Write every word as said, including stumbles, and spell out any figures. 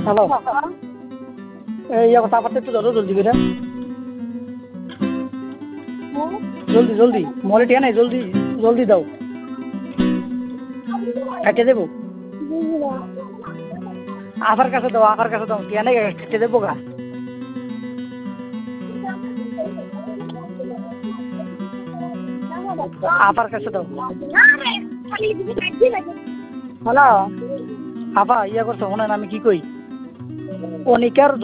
hello এই কথা আপাতত একটু ধরো জলদি করে জলদি জলদি মলে টিয়া নাই জলদি জলদি দাও কেটে দেবো আফার কাছে দাও আফার কাছে দাও টিয়া নাই কেটে দেবো গা আফার কাছে দাও হ্যালো আফা ইয়া করছো শোনেন আমি কি কই অনিকার